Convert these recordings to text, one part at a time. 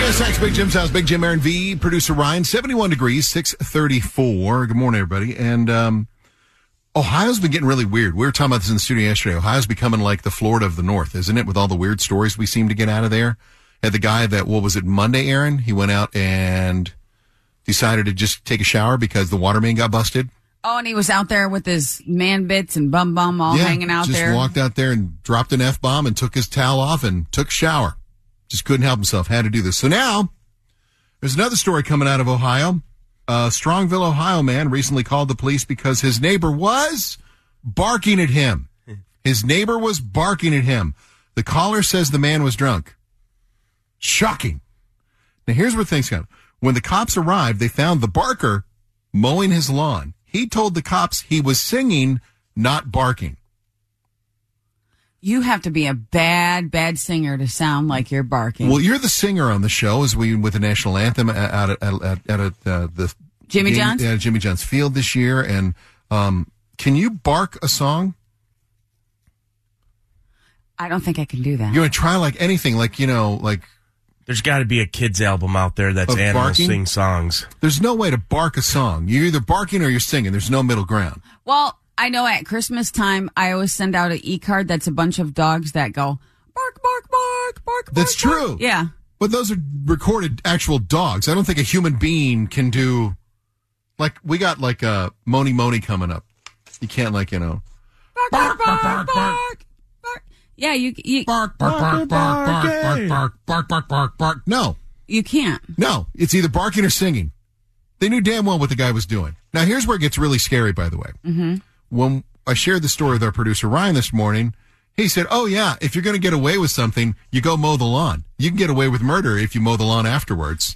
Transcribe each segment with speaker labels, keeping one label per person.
Speaker 1: KSX, Big Jim's house, Big Jim, Aaron V, producer Ryan, 71 degrees, 634. Good morning, everybody. And Ohio's been getting really weird. We were talking about this in the studio yesterday. Ohio's becoming like the Florida of the North, isn't it? With all the weird stories we seem to get out of there. Had the guy that, what was it, Monday, Aaron? He went out and decided to just take a shower because the water main got busted.
Speaker 2: Oh, and he was out there with his man bits and bum all hanging out there.
Speaker 1: Just walked out there and dropped an F-bomb and took his towel off and took a shower. Just couldn't help himself. Had to do this. So now, there's another story coming out of Ohio. A Strongville, Ohio man recently called the police because his neighbor was barking at him. His neighbor was barking at him. The caller says the man was drunk. Shocking. Now, here's where things go. When the cops arrived, they found the barker mowing his lawn. He told the cops he was singing, not barking.
Speaker 2: You have to be a bad singer to sound like you're barking.
Speaker 1: Well, you're the singer on the show as we with the national anthem at the
Speaker 2: Jimmy John's?
Speaker 1: Yeah, Jimmy John's Field this year. And can you bark a song?
Speaker 2: I don't think I can do that.
Speaker 1: You're going to try like anything, like, you know, like...
Speaker 3: There's got to be a kids album out there that's animals sing songs.
Speaker 1: There's no way to bark a song. You're either barking or you're singing. There's no middle ground.
Speaker 2: Well, I know at Christmas time, I always send out an e-card that's a bunch of dogs that go, bark, bark, bark, bark,
Speaker 1: That's
Speaker 2: bark.
Speaker 1: true.
Speaker 2: Yeah.
Speaker 1: But those are recorded actual dogs. I don't think a human being can do... Like, we got like a Moni coming up. You can't like, you know...
Speaker 2: Bark, bark, bark, bark. Yeah, you
Speaker 1: bark, bark, bark, bark, bark, bark, bark, bark, bark. No.
Speaker 2: You can't.
Speaker 1: No, it's either barking or singing. They knew damn well what the guy was doing. Now, here's where it gets really scary, by the way. Mm-hmm. When I shared the story with our producer, Ryan, this morning, he said, oh, yeah, if you're going to get away with something, you go mow the lawn. You can get away with murder if you mow the lawn afterwards.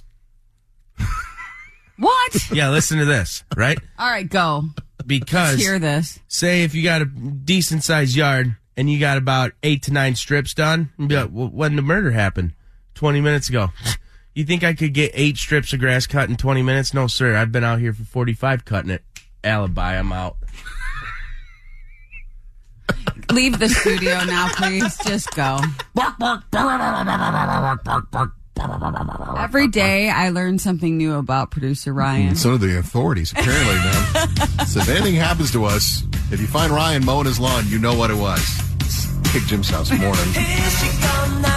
Speaker 2: What?
Speaker 3: Yeah, listen to this, right?
Speaker 2: All right, go.
Speaker 3: Because
Speaker 2: let's hear this.
Speaker 3: Say if you got a decent-sized yard and you got about 8 to 9 strips done, you'd be like, well, when the murder happened? 20 minutes ago. You think I could get 8 strips of grass cut in 20 minutes? No, sir. I've been out here for 45 cutting it. Alibi, I'm out.
Speaker 2: Leave the studio now, please. Just go. Every day I learn something new about producer Ryan.
Speaker 1: So do the authorities, apparently, man. So if anything happens to us, if you find Ryan mowing his lawn, you know what it was. Big Jim's house morning.